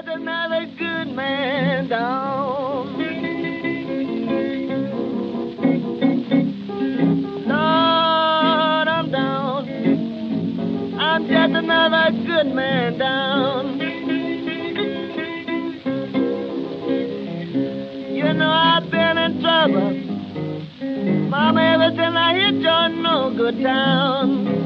just another good man down. Lord, I'm down. I'm just another good man down. You know I've been in trouble. Mama, ever since I hit your no good town.